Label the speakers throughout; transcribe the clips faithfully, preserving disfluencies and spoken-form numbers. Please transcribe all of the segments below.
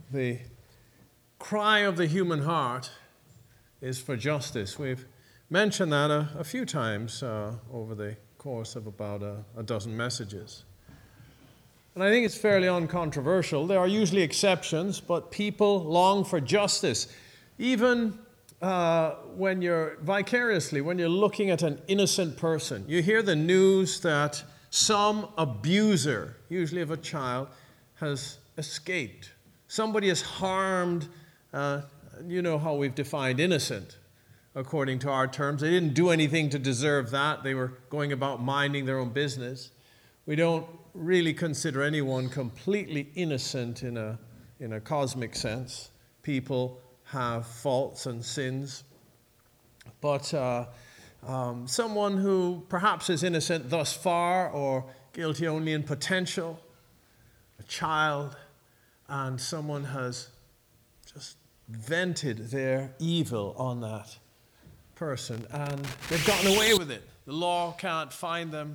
Speaker 1: the cry of the human heart is for justice. We've mentioned that a, a few times uh, over the course of about a, a dozen messages. And I think it's fairly uncontroversial. There are usually exceptions, but people long for justice. Even uh, when you're vicariously, when you're looking at an innocent person, you hear the news that some abuser, usually of a child, has escaped. Somebody has harmed, uh, you know how we've defined innocent according to our terms. They didn't do anything to deserve that. They were going about minding their own business. We don't really consider anyone completely innocent in a, in a cosmic sense. People have faults and sins. But uh, um, someone who perhaps is innocent thus far or guilty only in potential, a child, and someone has just vented their evil on that person, and they've gotten away with it. The law can't find them.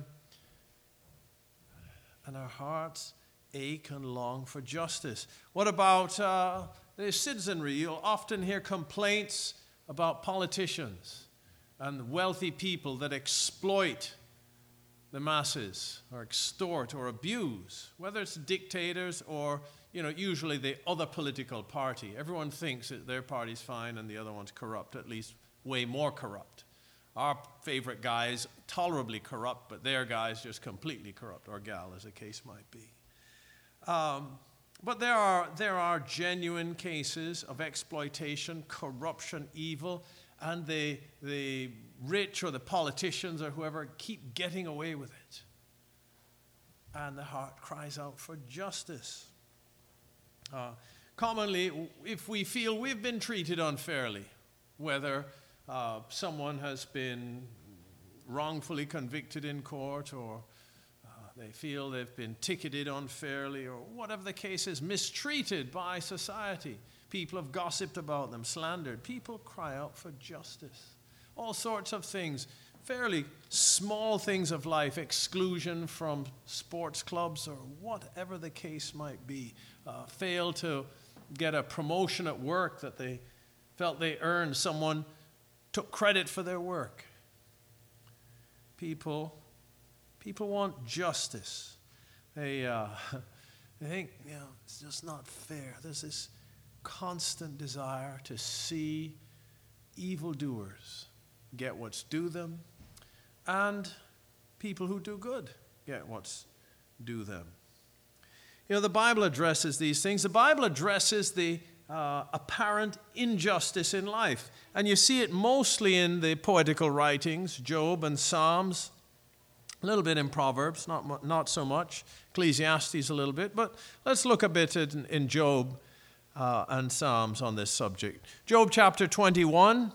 Speaker 1: And our hearts ache and long for justice. What about uh, the citizenry? You'll often hear complaints about politicians and wealthy people that exploit the masses or extort or abuse, whether it's dictators or, you know, usually the other political party. Everyone thinks that their party's fine and the other one's corrupt, at least way more corrupt. Our favorite guy is tolerably corrupt, but their guy is just completely corrupt, or gal, as the case might be. Um, but there are, there are genuine cases of exploitation, corruption, evil, and the, the rich or the politicians or whoever keep getting away with it. And the heart cries out for justice. Uh, commonly, if we feel we've been treated unfairly, whether Uh, someone has been wrongfully convicted in court, or uh, they feel they've been ticketed unfairly, or whatever the case is, mistreated by society. People have gossiped about them, slandered. People cry out for justice. All sorts of things, fairly small things of life, exclusion from sports clubs, or whatever the case might be. Uh, fail to get a promotion at work that they felt they earned. Someone took credit for their work. People, people want justice. They, uh, they think, you know, it's just not fair. There's this constant desire to see evildoers get what's due them, and people who do good get what's due them. You know, the Bible addresses these things. The Bible addresses the Uh, apparent injustice in life. And you see it mostly in the poetical writings, Job and Psalms, a little bit in Proverbs, not, not so much, Ecclesiastes a little bit, but let's look a bit in, in Job uh, and Psalms on this subject. Job chapter twenty-one,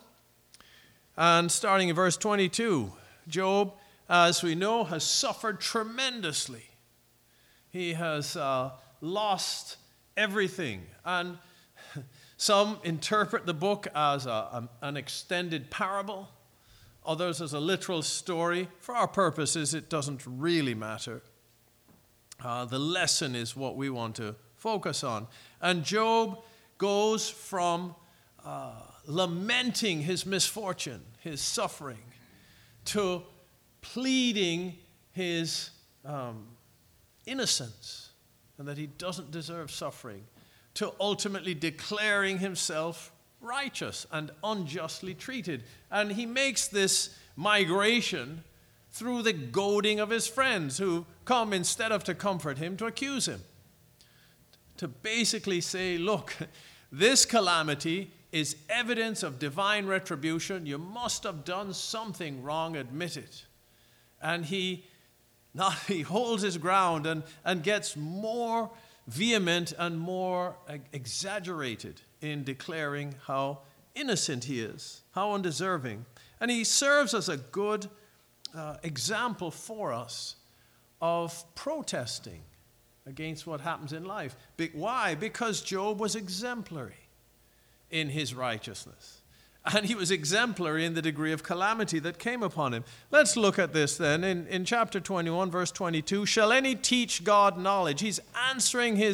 Speaker 1: and starting in verse twenty-two, Job, as we know, has suffered tremendously. He has uh, lost everything, and some interpret the book as a, a, an extended parable, others as a literal story. For our purposes, it doesn't really matter. Uh, the lesson is what we want to focus on. And Job goes from uh, lamenting his misfortune, his suffering, to pleading his um, innocence and that he doesn't deserve suffering, to ultimately declaring himself righteous and unjustly treated. And he makes this migration through the goading of his friends, who come, instead of to comfort him, to accuse him. To basically say, look, this calamity is evidence of divine retribution. You must have done something wrong, admit it. And he, not, he holds his ground and, and gets more vehement and more exaggerated in declaring how innocent he is, how undeserving. And he serves as a good uh, example for us of protesting against what happens in life. Be- why? Because Job was exemplary in his righteousness. And he was exemplary in the degree of calamity that came upon him. Let's look at this then. In, in chapter twenty-one, verse twenty-two, shall any teach God knowledge? He's answering his,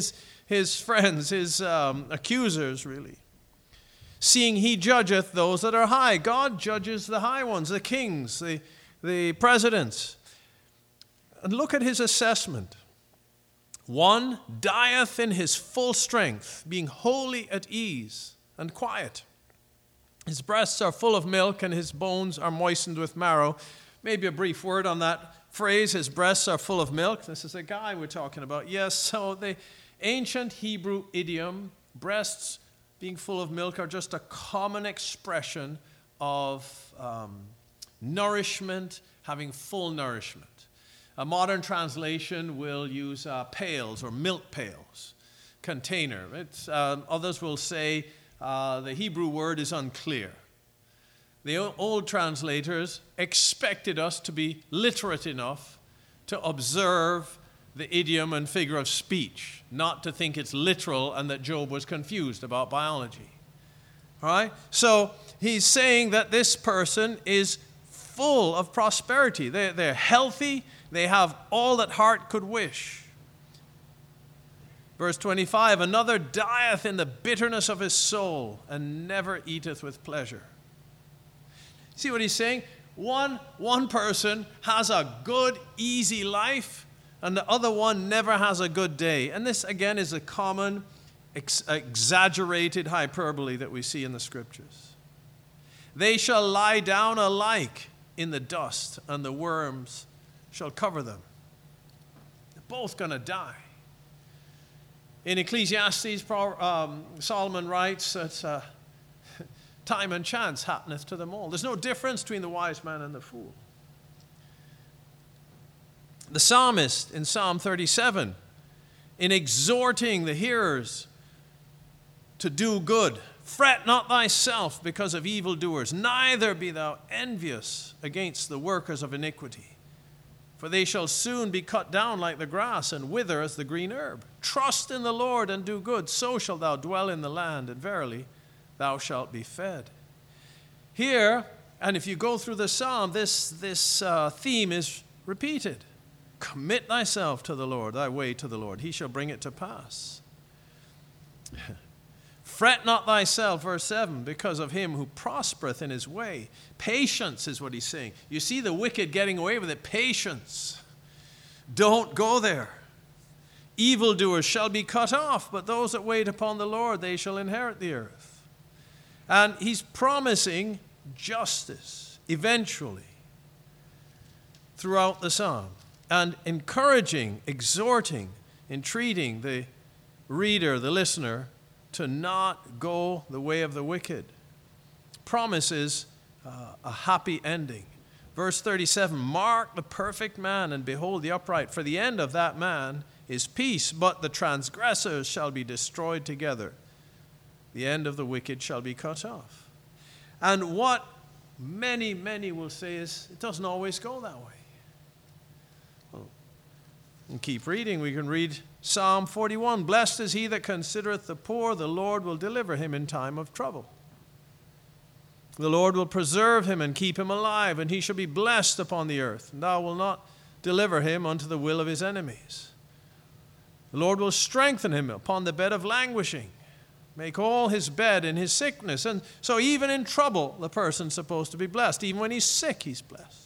Speaker 1: his friends, his um, accusers, really. Seeing he judgeth those that are high. God judges the high ones, the kings, the, the presidents. And look at his assessment. One dieth in his full strength, being wholly at ease and quiet. His breasts are full of milk, and his bones are moistened with marrow. Maybe a brief word on that phrase, his breasts are full of milk. This is a guy we're talking about. Yes, so the ancient Hebrew idiom, breasts being full of milk, are just a common expression of um, nourishment, having full nourishment. A modern translation will use uh, pails or milk pails, container. It's, uh, others will say uh, the Hebrew word is unclear. The old translators expected us to be literate enough to observe the idiom and figure of speech, not to think it's literal and that Job was confused about biology. All right? So he's saying that this person is full of prosperity. They're, they're healthy. They have all that heart could wish. Verse twenty-five, another dieth in the bitterness of his soul and never eateth with pleasure. See what he's saying? One, one person has a good, easy life, and the other one never has a good day. And this, again, is a common, ex- exaggerated hyperbole that we see in the Scriptures. They shall lie down alike in the dust, and the worms shall cover them. They're both going to die. In Ecclesiastes, um, Solomon writes that uh, time and chance happeneth to them all. There's no difference between the wise man and the fool. The psalmist in Psalm thirty-seven, in exhorting the hearers to do good, fret not thyself because of evildoers, neither be thou envious against the workers of iniquity. For they shall soon be cut down like the grass and wither as the green herb. Trust in the Lord and do good, so shalt thou dwell in the land, and verily thou shalt be fed. Here, and if you go through the psalm, this, this uh, theme is repeated. Commit thyself to the Lord, thy way to the Lord. He shall bring it to pass. Fret not thyself, verse seven, because of him who prospereth in his way. Patience is what he's saying. You see the wicked getting away with it. Patience. Don't go there. Evildoers shall be cut off, but those that wait upon the Lord, they shall inherit the earth. And he's promising justice eventually throughout the psalm, and encouraging, exhorting, entreating the reader, the listener, to not go the way of the wicked. Promises uh, a happy ending. Verse thirty-seven, mark the perfect man and behold the upright, for the end of that man is peace, but the transgressors shall be destroyed together. The end of the wicked shall be cut off. And what many, many will say is, it doesn't always go that way. Well, and keep reading. We can read Psalm forty-one. Blessed is he that considereth the poor, the Lord will deliver him in time of trouble. The Lord will preserve him and keep him alive, and he shall be blessed upon the earth, and thou wilt not deliver him unto the will of his enemies. The Lord will strengthen him upon the bed of languishing, make all his bed in his sickness. And so even in trouble, the person's supposed to be blessed. Even when he's sick, he's blessed.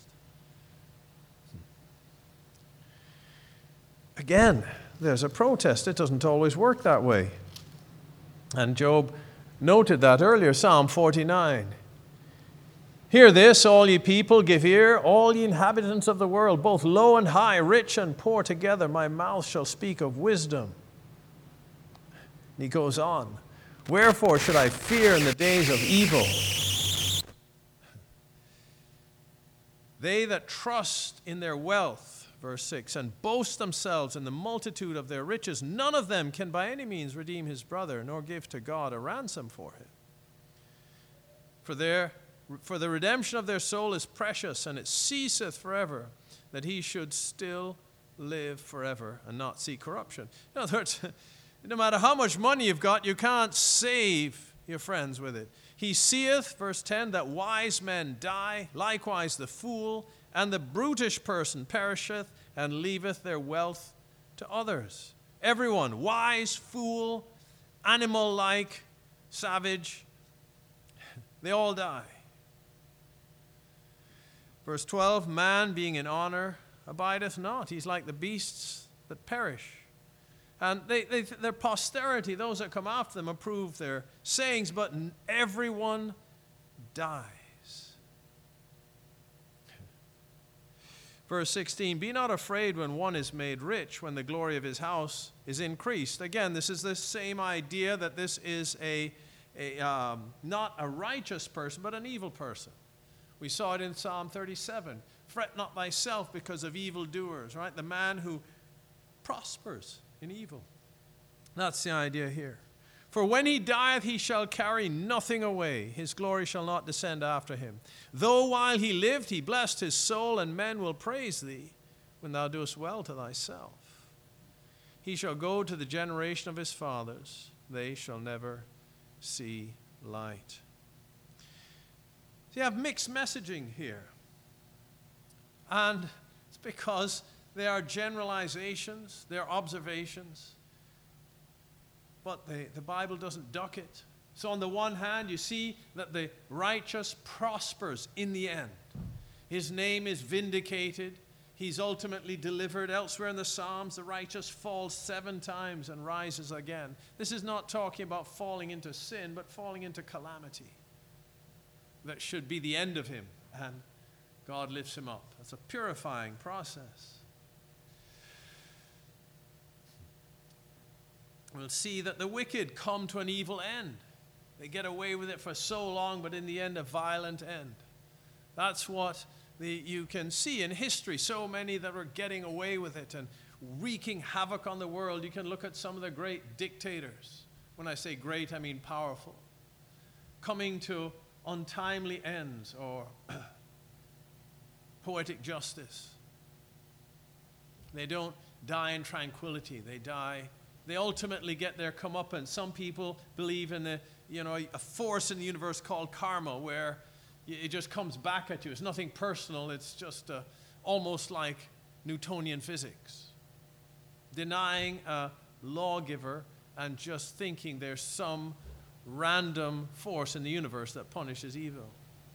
Speaker 1: Again, there's a protest. It doesn't always work that way. And Job noted that earlier, Psalm forty-nine. Hear this, all ye people, give ear, all ye inhabitants of the world, both low and high, rich and poor together. My mouth shall speak of wisdom. And he goes on. Wherefore should I fear in the days of evil? They that trust in their wealth, verse six, and boast themselves in the multitude of their riches, none of them can by any means redeem his brother, nor give to God a ransom for him. For their For the redemption of their soul is precious, and it ceaseth forever, that he should still live forever and not see corruption. In other words, no matter how much money you've got, you can't save your friends with it. He seeth, verse ten, that wise men die, likewise the fool, and the brutish person perisheth, and leaveth their wealth to others. Everyone, wise, fool, animal-like, savage, they all die. Verse twelve, man being in honor abideth not. He's like the beasts that perish. And they, they, their posterity, those that come after them, approve their sayings, but everyone dies. Verse sixteen, be not afraid when one is made rich, when the glory of his house is increased. Again, this is the same idea that this is a, a um, not a righteous person, but an evil person. We saw it in Psalm thirty-seven. Fret not thyself because of evildoers, right? The man who prospers in evil. That's the idea here. For when he dieth, he shall carry nothing away. His glory shall not descend after him. Though while he lived, he blessed his soul, and men will praise thee when thou doest well to thyself. He shall go to the generation of his fathers. They shall never see light. So you have mixed messaging here. And it's because they are generalizations, they are observations. But the, the Bible doesn't duck it. So on the one hand, you see that the righteous prospers in the end. His name is vindicated. He's ultimately delivered. Elsewhere in the Psalms, the righteous falls seven times and rises again. This is not talking about falling into sin, but falling into calamity. That should be the end of him, and God lifts him up. That's a purifying process. We'll see that the wicked come to an evil end. They get away with it for so long, but in the end, a violent end. That's what the, you can see in history. So many that are getting away with it and wreaking havoc on the world. You can look at some of the great dictators. When I say great, I mean powerful. Coming to untimely ends or poetic justice. They don't die in tranquility. They die. They ultimately get their comeuppance. Some people believe in a, you know, a force in the universe called karma, where it just comes back at you. It's nothing personal. It's just uh, almost like Newtonian physics. Denying a lawgiver and just thinking there's some random force in the universe that punishes evil.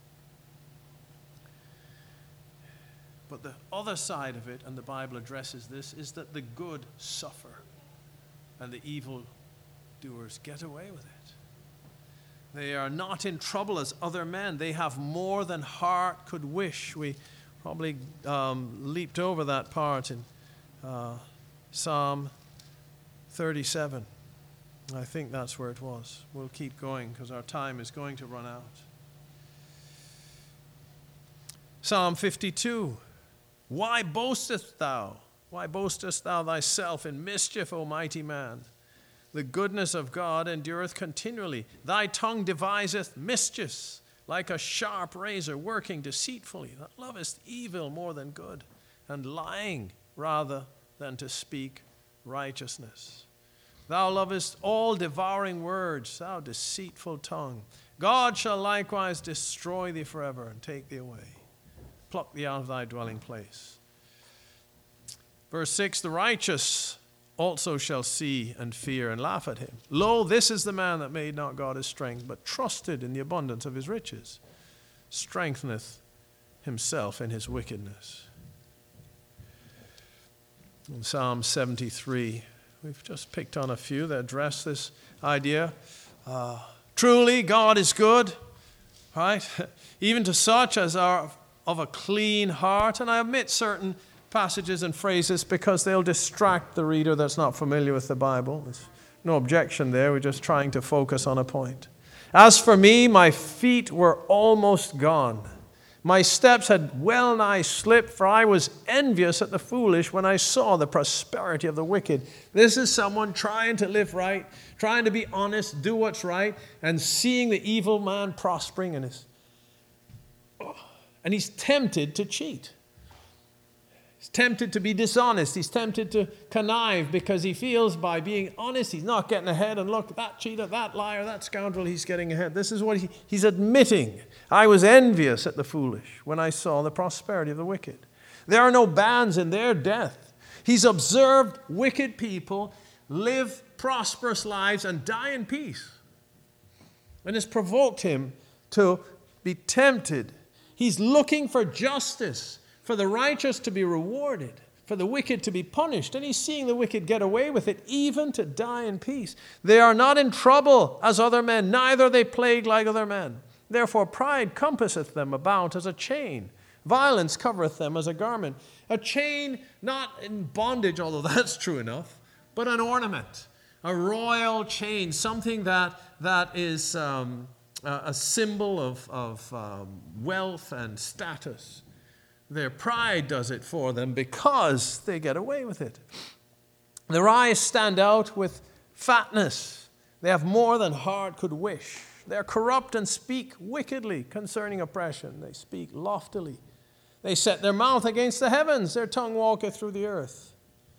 Speaker 1: But the other side of it, and the Bible addresses this, is that the good suffer. And the evil doers get away with it. They are not in trouble as other men. They have more than heart could wish. We probably um, leaped over that part in uh, Psalm thirty-seven. I think that's where it was. We'll keep going because our time is going to run out. Psalm fifty-two. Why boastest thou? Why boastest thou thyself in mischief, O mighty man? The goodness of God endureth continually. Thy tongue deviseth mischiefs, like a sharp razor, working deceitfully. Thou lovest evil more than good, and lying rather than to speak righteousness. Thou lovest all devouring words, thou deceitful tongue. God shall likewise destroy thee forever, and take thee away, pluck thee out of thy dwelling place. Verse six, the righteous also shall see and fear and laugh at him. Lo, this is the man that made not God his strength, but trusted in the abundance of his riches, strengtheneth himself in his wickedness. In Psalm seventy-three, we've just picked on a few that address this idea. Uh, Truly, God is good, right? Even to such as are of a clean heart. And I omit certain passages and phrases because they'll distract the reader that's not familiar with the Bible. There's no objection there. We're just trying to focus on a point. As for me, my feet were almost gone. My steps had well nigh slipped, for I was envious at the foolish when I saw the prosperity of the wicked. This is someone trying to live right, trying to be honest, do what's right, and seeing the evil man prospering in his... Oh, and he's tempted to cheat. He's tempted to be dishonest. He's tempted to connive because he feels by being honest, he's not getting ahead. And look, that cheater, that liar, that scoundrel, he's getting ahead. This is what he, he's admitting. I was envious at the foolish when I saw the prosperity of the wicked. There are no bands in their death. He's observed wicked people live prosperous lives and die in peace. And it's provoked him to be tempted. He's looking for justice, for the righteous to be rewarded, for the wicked to be punished. And he's seeing the wicked get away with it, even to die in peace. They are not in trouble as other men, neither are they plagued like other men. Therefore pride compasseth them about as a chain. Violence covereth them as a garment. A chain not in bondage, although that's true enough, but an ornament, a royal chain, something that, that is um, a, a symbol of, of um, wealth and status. Their pride does it for them because they get away with it. Their eyes stand out with fatness. They have more than heart could wish. They are corrupt and speak wickedly concerning oppression. They speak loftily. They set their mouth against the heavens. Their tongue walketh through the earth.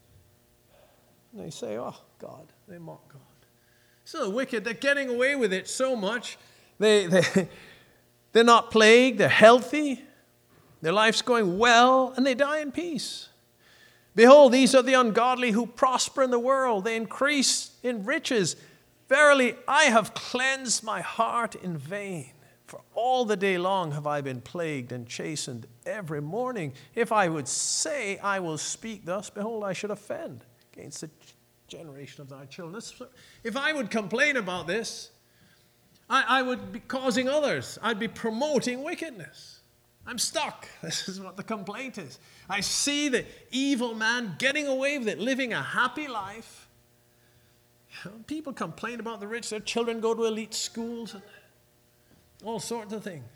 Speaker 1: And they say, oh, God. They mock God. So the wicked, they're getting away with it so much. They, they, they're not plagued. They're healthy. Their life's going well, and they die in peace. Behold, these are the ungodly who prosper in the world. They increase in riches. Verily, I have cleansed my heart in vain. For all the day long have I been plagued and chastened every morning. If I would say I will speak thus, behold, I should offend against the generation of thy children. If I would complain about this, I, I would be causing others. I'd be promoting wickedness. I'm stuck. This is what the complaint is. I see the evil man getting away with it, living a happy life. You know, people complain about the rich. Their children go to elite schools and all sorts of things.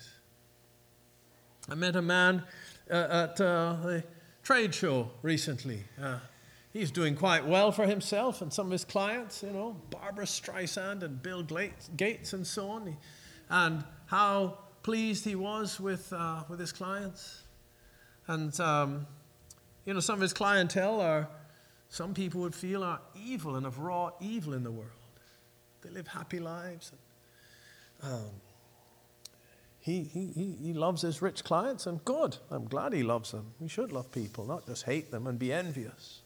Speaker 1: I met a man uh, at uh, a trade show recently. Uh, he's doing quite well for himself and some of his clients, you know, Barbara Streisand and Bill Gates and so on. And how pleased he was with uh, with his clients. And, um, you know, some of his clientele are, some people would feel are evil and of raw evil in the world. They live happy lives. And, um, he, he, he loves his rich clients, and good. I'm glad he loves them. We should love people, not just hate them and be envious.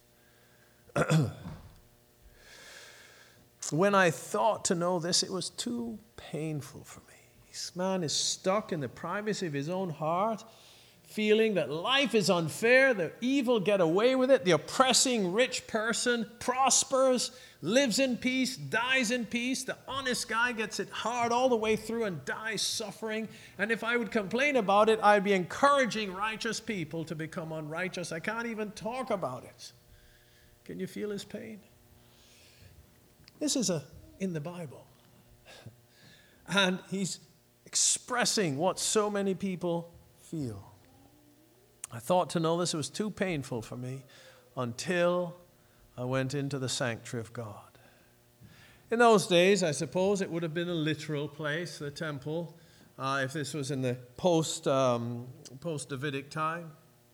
Speaker 1: When I thought to know this, it was too painful for me. This man is stuck in the privacy of his own heart, feeling that life is unfair, the evil get away with it, the oppressing rich person prospers, lives in peace, dies in peace, the honest guy gets it hard all the way through and dies suffering. And if I would complain about it, I'd be encouraging righteous people to become unrighteous. I can't even talk about it. Can you feel his pain? This is a, in the Bible. And he's expressing what so many people feel. I thought to know this, it was too painful for me until I went into the sanctuary of God. In those days, I suppose it would have been a literal place, the temple, uh, if this was in the post, um, post-Davidic time.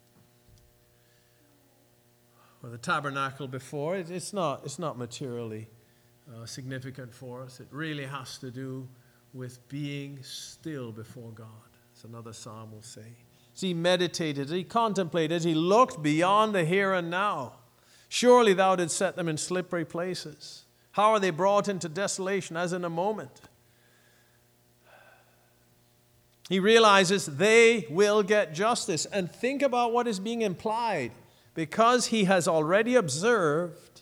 Speaker 1: Or the tabernacle before. It, it's not, it's not materially uh, significant for us. It really has to do with being still before God, as another psalm will say. As he meditated, he contemplated, he looked beyond the here and now. Surely thou didst set them in slippery places. How are they brought into desolation as in a moment? He realizes they will get justice. And think about what is being implied. Because he has already observed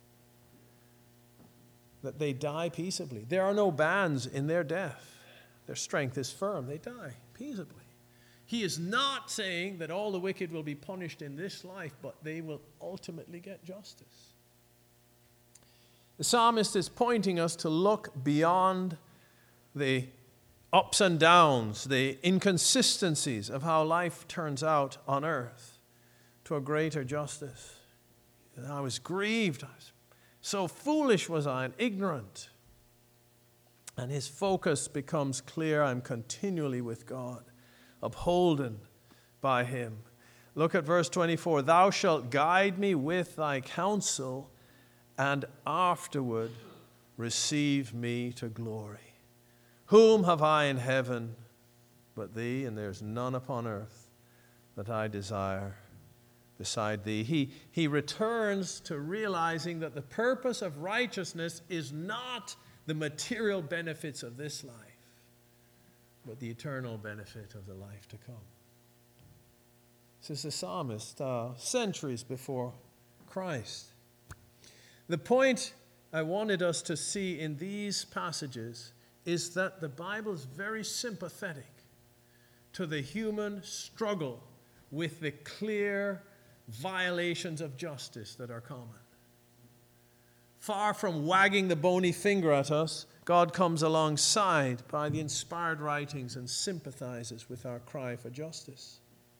Speaker 1: that they die peaceably. There are no bands in their death. Their strength is firm. They die peaceably. He is not saying that all the wicked will be punished in this life, but they will ultimately get justice. The psalmist is pointing us to look beyond the ups and downs, the inconsistencies of how life turns out on earth, to a greater justice. And I was grieved. I was, so foolish was I and ignorant. And his focus becomes clear. I'm continually with God, upholden by him. Look at verse twenty-four. Thou shalt guide me with thy counsel, and afterward receive me to glory. Whom have I in heaven but thee? And there's none upon earth that I desire beside thee. He, he returns to realizing that the purpose of righteousness is not the material benefits of this life, but the eternal benefit of the life to come. This is the psalmist uh, centuries before Christ. The point I wanted us to see in these passages is that the Bible is very sympathetic to the human struggle with the clear violations of justice that are common. Far from wagging the bony finger at us, God comes alongside by the inspired writings and sympathizes with our cry for justice.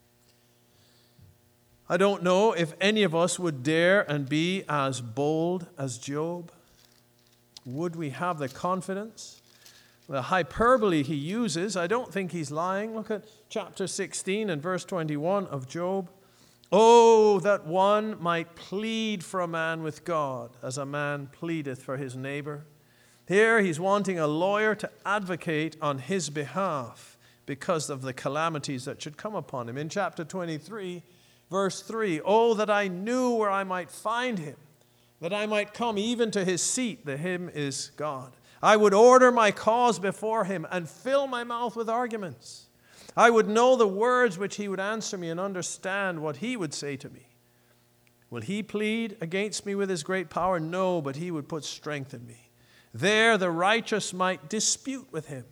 Speaker 1: I don't know if any of us would dare and be as bold as Job. Would we have the confidence? The hyperbole he uses, I don't think he's lying. Look at chapter sixteen and verse twenty-one of Job. Oh, that one might plead for a man with God, as a man pleadeth for his neighbor. Here he's wanting a lawyer to advocate on his behalf because of the calamities that should come upon him. In chapter twenty-three, verse three, oh, that I knew where I might find him, that I might come even to his seat. The him is God. I would order my cause before him and fill my mouth with arguments. I would know the words which he would answer me and understand what he would say to me. Will he plead against me with his great power? No, but he would put strength in me. There the righteous might dispute with him.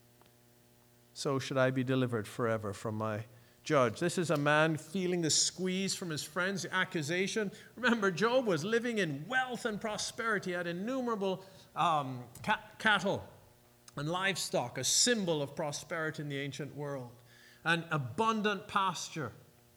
Speaker 1: So should I be delivered forever from my judge. This is a man feeling the squeeze from his friends, the accusation. Remember, Job was living in wealth and prosperity, had innumerable um, ca- cattle and livestock, a symbol of prosperity in the ancient world, and abundant pasture,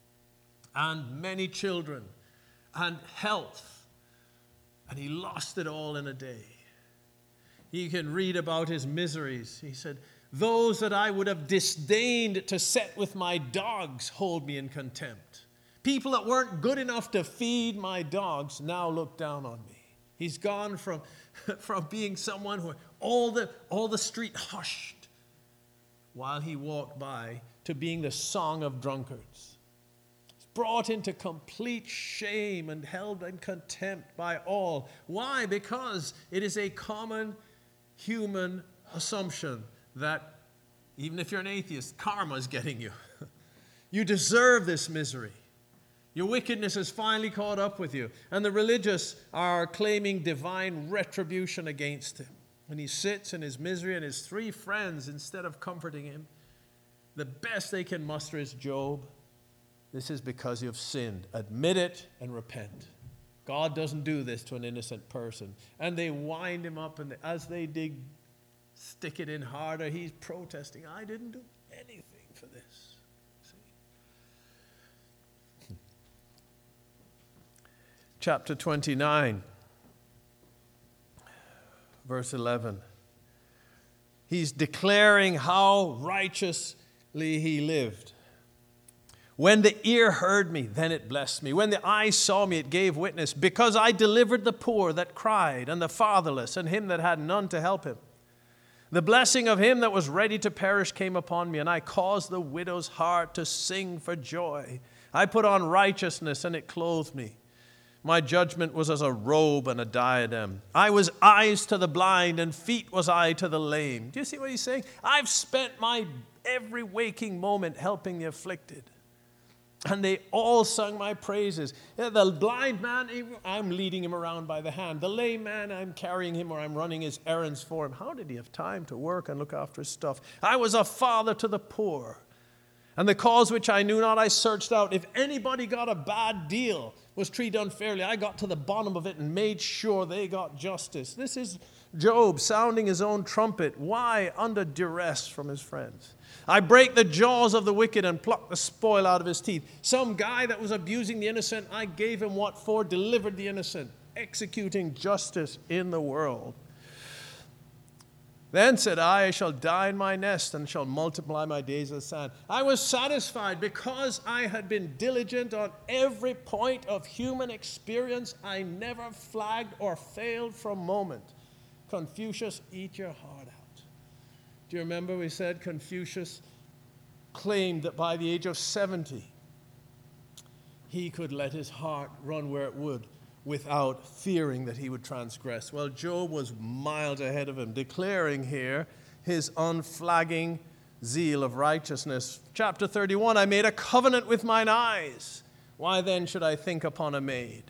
Speaker 1: and many children, and health. And he lost it all in a day. You can read about his miseries. He said, those that I would have disdained to set with my dogs hold me in contempt. People that weren't good enough to feed my dogs now look down on me. He's gone from, from being someone who all the, all the street hushed while he walked by to being the song of drunkards. He's brought into complete shame and held in contempt by all. Why? Because it is a common human assumption that even if you're an atheist, karma is getting you. You deserve this misery. Your wickedness has finally caught up with you. And the religious are claiming divine retribution against him. When he sits in his misery and his three friends, instead of comforting him, the best they can muster is, Job, this is because you have sinned. Admit it and repent. God doesn't do this to an innocent person. And they wind him up, and as they dig, stick it in harder, he's protesting. I didn't do anything for this. Chapter twenty-nine, verse eleven. He's declaring how righteously he lived. When the ear heard me, then it blessed me. When the eye saw me, it gave witness. Because I delivered the poor that cried, and the fatherless, and him that had none to help him. The blessing of him that was ready to perish came upon me, and I caused the widow's heart to sing for joy. I put on righteousness, and it clothed me. My judgment was as a robe and a diadem. I was eyes to the blind, and feet was I to the lame. Do you see what he's saying? I've spent my every waking moment helping the afflicted. And they all sung my praises. The blind man, I'm leading him around by the hand. The lame man, I'm carrying him or I'm running his errands for him. How did he have time to work and look after his stuff? I was a father to the poor. And the cause which I knew not, I searched out. If anybody got a bad deal, was treated unfairly, I got to the bottom of it and made sure they got justice. This is Job sounding his own trumpet. Why? Under duress from his friends. I break the jaws of the wicked and pluck the spoil out of his teeth. Some guy that was abusing the innocent, I gave him what for, delivered the innocent, executing justice in the world. Then said I, I shall die in my nest and shall multiply my days as sand. I was satisfied because I had been diligent on every point of human experience. I never flagged or failed for a moment. Confucius, eat your heart out. Do you remember we said Confucius claimed that by the age of seventy, he could let his heart run where it would without fearing that he would transgress. Well, Job was miles ahead of him, declaring here his unflagging zeal of righteousness. Chapter thirty-one, I made a covenant with mine eyes. Why then should I think upon a maid?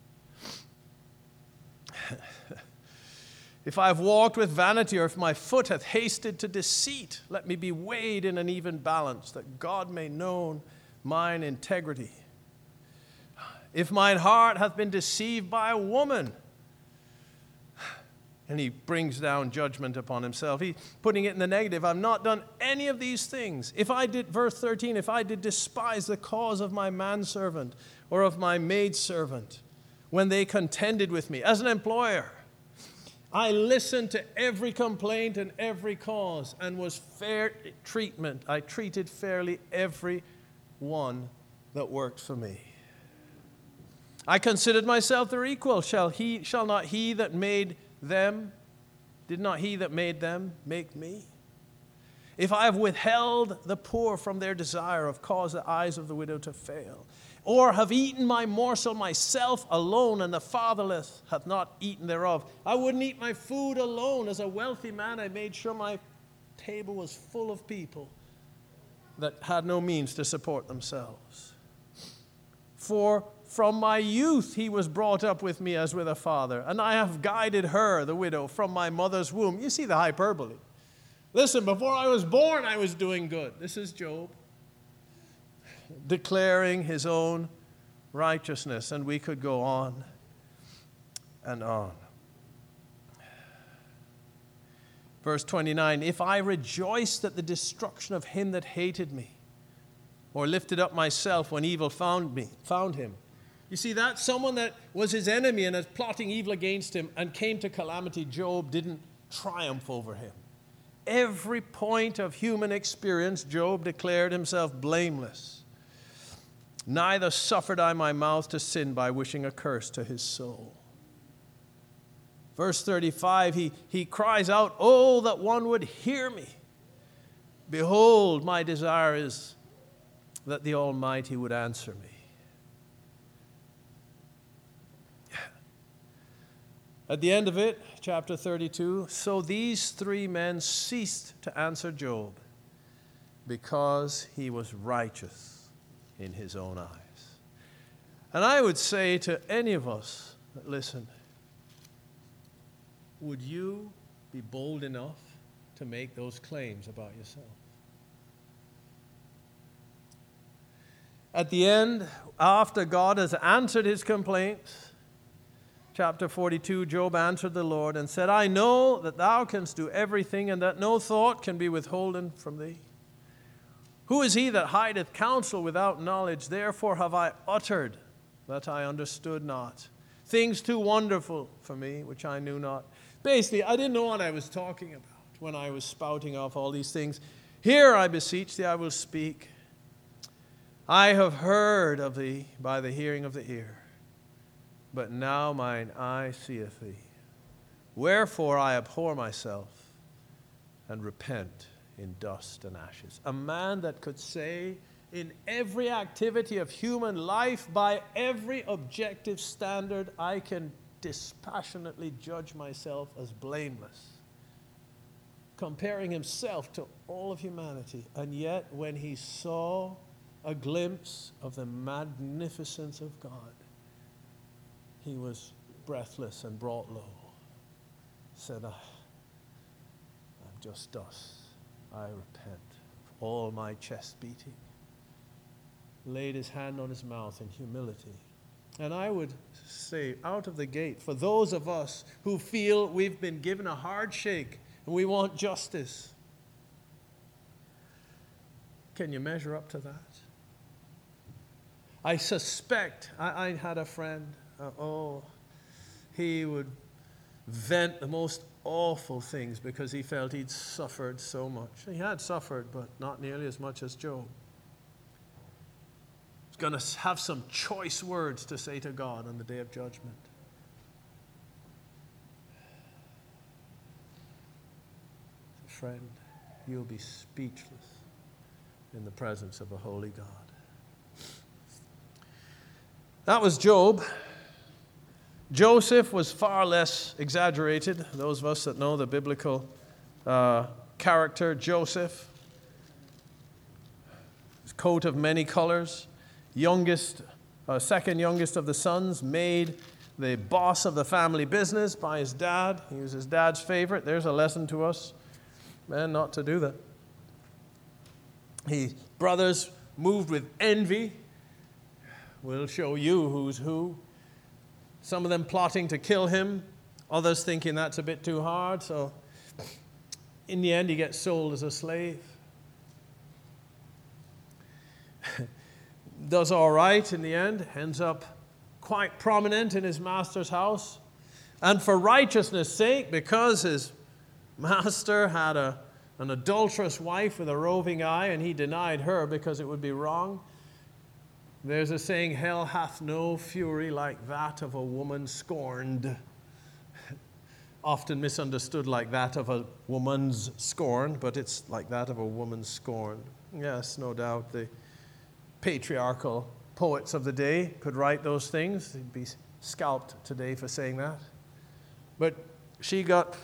Speaker 1: If I have walked with vanity, or if my foot hath hasted to deceit, let me be weighed in an even balance, that God may know mine integrity. If mine heart hath been deceived by a woman, and he brings down judgment upon himself. He's putting it in the negative. I've not done any of these things. If I did, verse thirteen, if I did despise the cause of my manservant or of my maidservant, when they contended with me as an employer, I listened to every complaint and every cause, and was fair treatment. I treated fairly every one that worked for me. I considered myself their equal. Shall he, shall not he that made them, did not he that made them make me? If I have withheld the poor from their desire, have caused the eyes of the widow to fail, or have eaten my morsel myself alone, and the fatherless hath not eaten thereof. I wouldn't eat my food alone. As a wealthy man, I made sure my table was full of people that had no means to support themselves. For from my youth he was brought up with me as with a father, and I have guided her, the widow, from my mother's womb. You see the hyperbole. Listen, before I was born, I was doing good. This is Job declaring his own righteousness, and we could go on and on. Verse twenty-nine, if I rejoiced at the destruction of him that hated me, or lifted up myself when evil found me, found him. You see that? Someone that was his enemy and is plotting evil against him and came to calamity, Job didn't triumph over him. Every point of human experience, Job declared himself blameless. Neither suffered I my mouth to sin by wishing a curse to his soul. Verse thirty-five, he, he cries out, oh, that one would hear me. Behold, my desire is that the Almighty would answer me. At the end of it, chapter thirty-two, so these three men ceased to answer Job because he was righteous in his own eyes. And I would say to any of us that listen, would you be bold enough to make those claims about yourself? At the end, after God has answered his complaints, chapter forty-two, Job answered the Lord and said, I know that thou canst do everything, and that no thought can be withholden from thee. Who is he that hideth counsel without knowledge? Therefore have I uttered that I understood not. Things too wonderful for me, which I knew not. Basically, I didn't know what I was talking about when I was spouting off all these things. Here, I beseech thee, I will speak. I have heard of thee by the hearing of the ear, but now mine eye seeth thee. Wherefore I abhor myself and repent in dust and ashes. A man that could say in every activity of human life, by every objective standard, I can dispassionately judge myself as blameless, comparing himself to all of humanity. And yet, when he saw a glimpse of the magnificence of God, he was breathless and brought low. Said, I, I'm just dust. I repent of all my chest beating. Laid his hand on his mouth in humility. And I would say, out of the gate, for those of us who feel we've been given a hard shake and we want justice, can you measure up to that? I suspect, I, I had a friend, uh, oh, he would vent the most awful things because he felt he'd suffered so much. He had suffered, but not nearly as much as Job. He's going to have some choice words to say to God on the day of judgment. Friend, you'll be speechless in the presence of a holy God. That was Job. Joseph was far less exaggerated. Those of us that know the biblical uh, character, Joseph, his coat of many colors, youngest, uh, second youngest of the sons, made the boss of the family business by his dad. He was his dad's favorite. There's a lesson to us, man, not to do that. His brothers moved with envy. We'll show you who's who. Some of them plotting to kill him, others thinking that's a bit too hard. So in the end, he gets sold as a slave. Does all right in the end, ends up quite prominent in his master's house. And for righteousness' sake, because his master had a, an adulterous wife with a roving eye, and he denied her because it would be wrong, there's a saying, hell hath no fury like that of a woman scorned. Often misunderstood like that of a woman's scorn, but it's like that of a woman's scorn. Yes, no doubt the patriarchal poets of the day could write those things. They'd be scalped today for saying that. But she got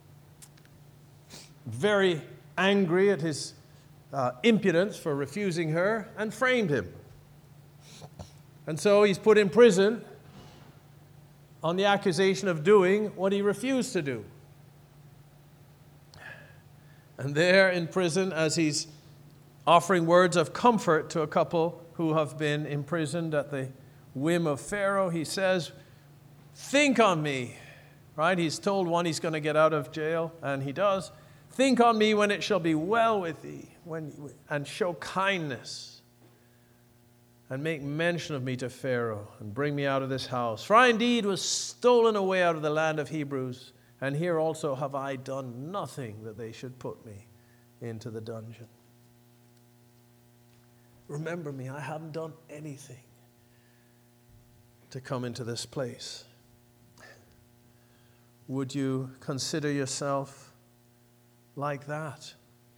Speaker 1: very angry at his uh, impudence for refusing her and framed him. And so he's put in prison on the accusation of doing what he refused to do. And there in prison, as he's offering words of comfort to a couple who have been imprisoned at the whim of Pharaoh, he says, think on me, right? He's told one he's going to get out of jail, and he does. Think on me when it shall be well with thee, when, and show kindness. And make mention of me to Pharaoh, and bring me out of this house. For I indeed was stolen away out of the land of Hebrews, and here also have I done nothing that they should put me into the dungeon. Remember me, I haven't done anything to come into this place. Would you consider yourself like that?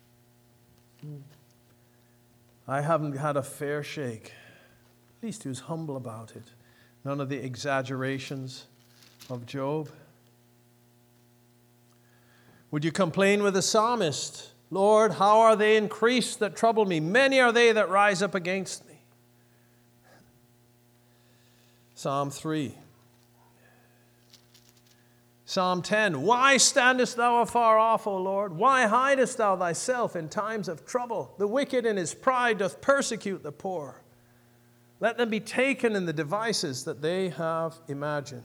Speaker 1: I haven't had a fair shake. At least he was humble about it. None of the exaggerations of Job. Would you complain with the psalmist? Lord, how are they increased that trouble me? Many are they that rise up against me. Psalm three. Psalm ten. Why standest thou afar off, O Lord? Why hidest thou thyself in times of trouble? The wicked in his pride doth persecute the poor. Let them be taken in the devices that they have imagined.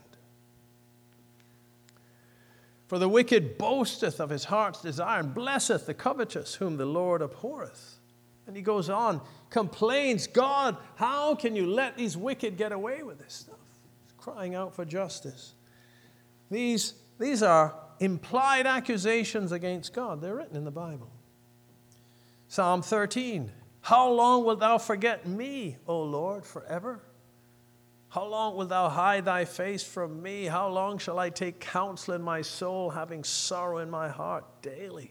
Speaker 1: For the wicked boasteth of his heart's desire, and blesseth the covetous, whom the Lord abhorreth. And he goes on, complains, God, how can you let these wicked get away with this stuff? He's crying out for justice. These, these are implied accusations against God. They're written in the Bible. Psalm thirteen. How long wilt thou forget me, O Lord, forever? How long wilt thou hide thy face from me? How long shall I take counsel in my soul, having sorrow in my heart daily?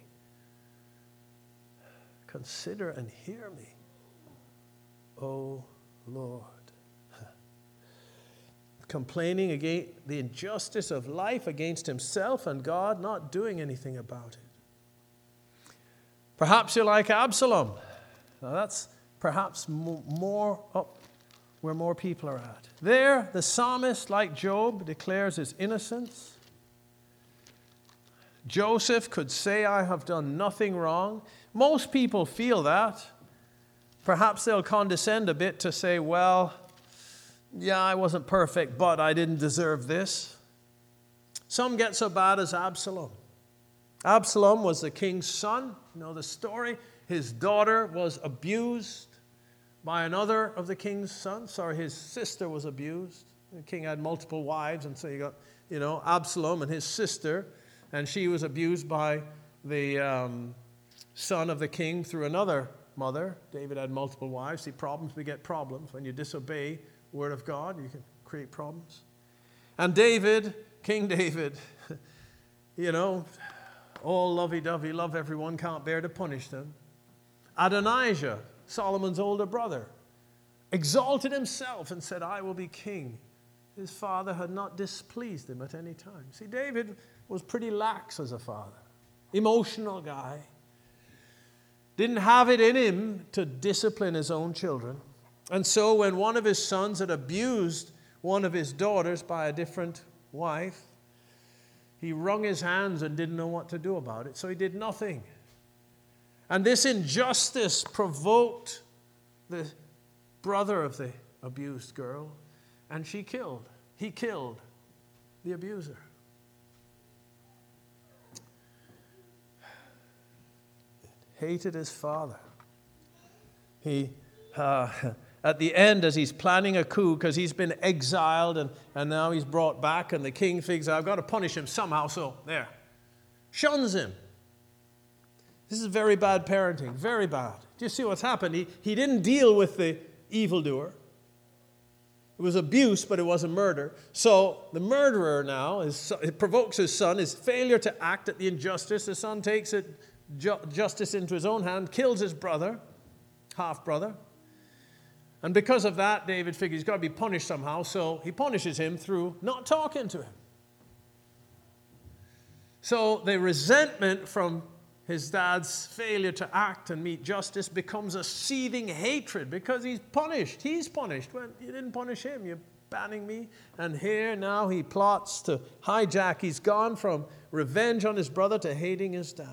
Speaker 1: Consider and hear me, O Lord. Complaining against the injustice of life, against himself and God, not doing anything about it. Perhaps you're like Absalom. Now that's perhaps more up where more people are at. There, the psalmist, like Job, declares his innocence. Joseph could say, I have done nothing wrong. Most people feel that. Perhaps they'll condescend a bit to say, well, yeah, I wasn't perfect, but I didn't deserve this. Some get so bad as Absalom. Absalom was the king's son. You know the story. His daughter was abused by another of the king's sons. Sorry, his sister was abused. The king had multiple wives, and so you got, you know, Absalom and his sister, and she was abused by the um, son of the king through another mother. David had multiple wives. See, problems beget problems. When you disobey the word of God, you can create problems. And David, King David, you know, all lovey-dovey, love everyone, can't bear to punish them. Adonijah, Solomon's older brother, exalted himself and said, I will be king. His father had not displeased him at any time. See, David was pretty lax as a father. Emotional guy. Didn't have it in him to discipline his own children. And so when one of his sons had abused one of his daughters by a different wife, he wrung his hands and didn't know what to do about it. So he did nothing. And this injustice provoked the brother of the abused girl, and she killed. He killed the abuser. Hated his father. He, uh, at the end, as he's planning a coup, because he's been exiled and, and now he's brought back, and the king thinks, I've got to punish him somehow, so there. Shuns him. This is very bad parenting, very bad. Do you see what's happened? He, he didn't deal with the evildoer. It was abuse, but it wasn't murder. So the murderer now, is, it provokes his son, his failure to act at the injustice. The son takes it, ju- justice into his own hand, kills his brother, half-brother. And because of that, David figures he's got to be punished somehow, so he punishes him through not talking to him. So the resentment from his dad's failure to act and meet justice becomes a seething hatred because he's punished. He's punished. Well, you didn't punish him. You're banning me. And here now he plots to hijack. He's gone from revenge on his brother to hating his dad.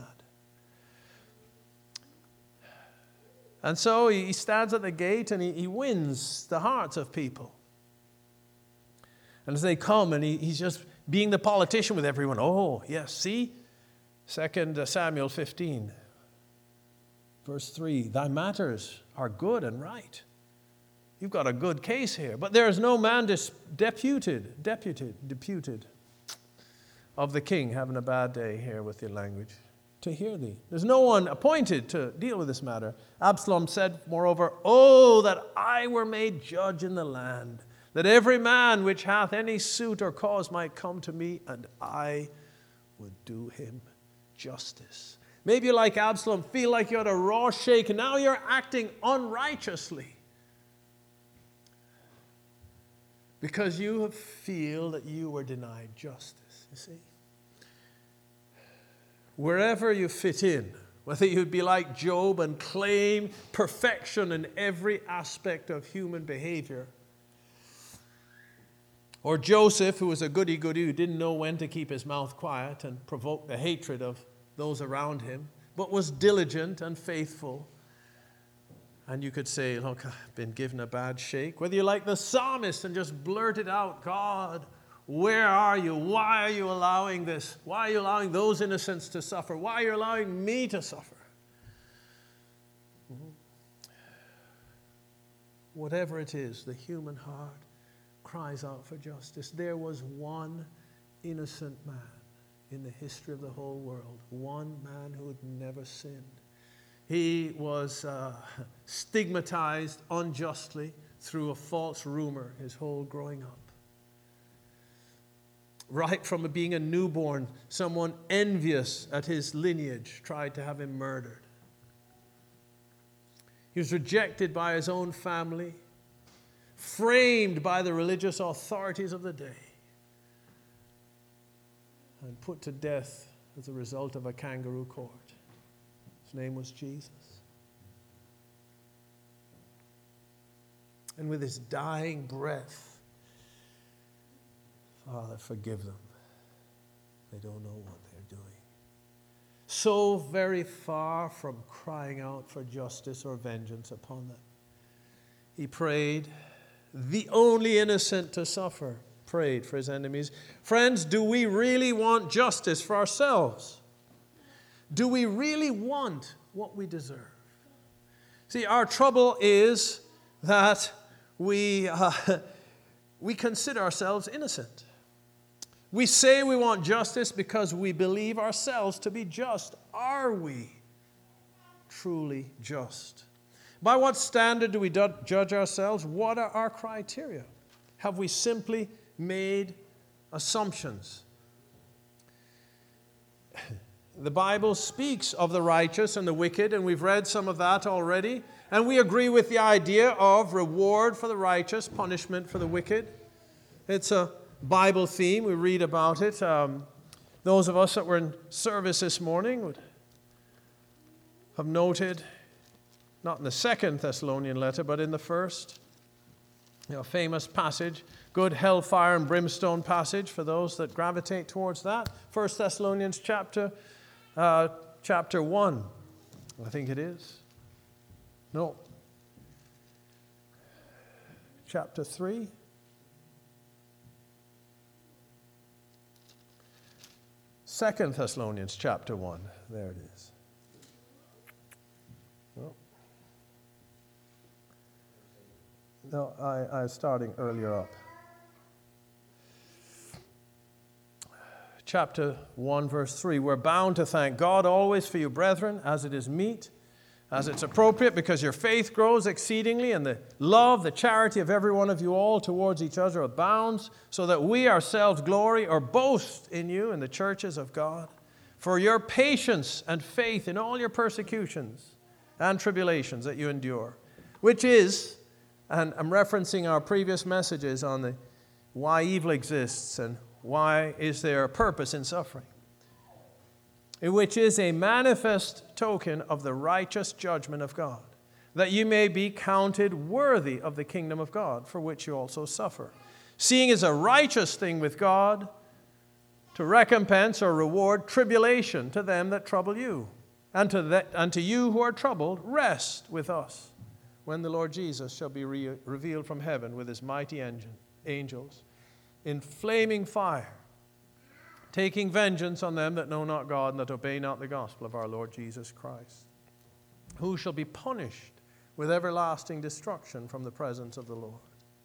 Speaker 1: And so he stands at the gate and he, he wins the hearts of people. And as they come and he, he's just being the politician with everyone. Oh, yes, see? Second Samuel fifteen, verse three, thy matters are good and right. You've got a good case here. But there is no man dis- deputed, deputed, deputed of the king, having a bad day here with your language, to hear thee. There's no one appointed to deal with this matter. Absalom said, moreover, oh, that I were made judge in the land, that every man which hath any suit or cause might come to me, and I would do him justice. Maybe you, like Absalom, feel like you're at a raw shake and now you're acting unrighteously because you feel that you were denied justice, you see. Wherever you fit in, whether you'd be like Job and claim perfection in every aspect of human behavior, or Joseph, who was a goody-goody who didn't know when to keep his mouth quiet and provoke the hatred of those around him, but was diligent and faithful. And you could say, look, I've been given a bad shake. Whether you're like the psalmist and just blurt it out, God, where are you? Why are you allowing this? Why are you allowing those innocents to suffer? Why are you allowing me to suffer? Whatever it is, the human heart cries out for justice. There was one innocent man in the history of the whole world, one man who had never sinned. He was uh, stigmatized unjustly through a false rumor his whole growing up. Right from being a newborn, someone envious at his lineage tried to have him murdered. He was rejected by his own family, framed by the religious authorities of the day, and put to death as a result of a kangaroo court. His name was Jesus. And with his dying breath, Father, forgive them. They don't know what they're doing. So very far from crying out for justice or vengeance upon them. He prayed, the only innocent to suffer, prayed for his enemies. Friends, do we really want justice for ourselves? Do we really want what we deserve? See, our trouble is that we, uh, we consider ourselves innocent. We say we want justice because we believe ourselves to be just. Are we truly just? By what standard do we do- judge ourselves? What are our criteria? Have we simply made assumptions? The Bible speaks of the righteous and the wicked, and we've read some of that already. And we agree with the idea of reward for the righteous, punishment for the wicked. It's a Bible theme. We read about it. Um, those of us that were in service this morning would have noted, not in the second Thessalonian letter, but in the first, you know, famous passage, good hellfire and brimstone passage for those that gravitate towards that. First Thessalonians chapter, uh, chapter one, I think it is. No. Chapter three. Second Thessalonians chapter one. There it is. No. No, I, I was starting earlier up. Chapter one, verse three. We're bound to thank God always for you, brethren, as it is meet, as it's appropriate, because your faith grows exceedingly, and the love, the charity of every one of you all towards each other abounds, so that we ourselves glory or boast in you in the churches of God, for your patience and faith in all your persecutions and tribulations that you endure, which is, and I'm referencing our previous messages on the why evil exists and why is there a purpose in suffering, which is a manifest token of the righteous judgment of God, that you may be counted worthy of the kingdom of God, for which you also suffer. Seeing is a righteous thing with God to recompense or reward tribulation to them that trouble you, and to, that, and to you who are troubled, rest with us, when the Lord Jesus shall be re- revealed from heaven with his mighty engine, angels, in flaming fire, taking vengeance on them that know not God and that obey not the gospel of our Lord Jesus Christ, who shall be punished with everlasting destruction from the presence of the Lord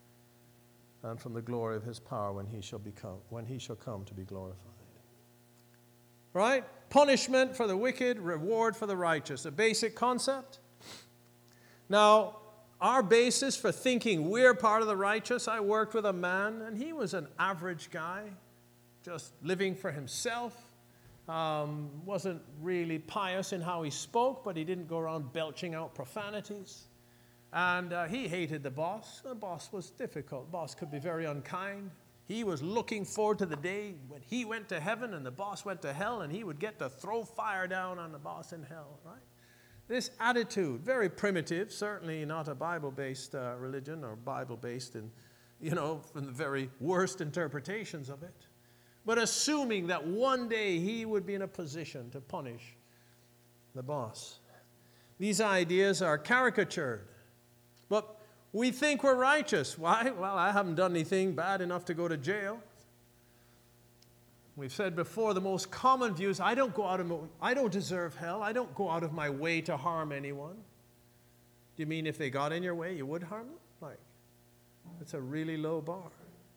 Speaker 1: and from the glory of his power when he shall become, when he shall come to be glorified. Right? Punishment for the wicked, reward for the righteous. A basic concept. Now, our basis for thinking we're part of the righteous, I worked with a man, and he was an average guy, just living for himself, um, wasn't really pious in how he spoke, but he didn't go around belching out profanities. And uh, he hated the boss. The boss was difficult. The boss could be very unkind. He was looking forward to the day when he went to heaven and the boss went to hell, and he would get to throw fire down on the boss in hell, right? This attitude, very primitive, certainly not a Bible-based uh, religion or Bible-based in, you know, from the very worst interpretations of it. But assuming that one day he would be in a position to punish the boss. These ideas are caricatured. But we think we're righteous. Why? Well, I haven't done anything bad enough to go to jail. We've said before, the most common view is I don't go out of my, I don't deserve hell. I don't go out of my way to harm anyone. Do you mean if they got in your way, you would harm them? Like, that's a really low bar.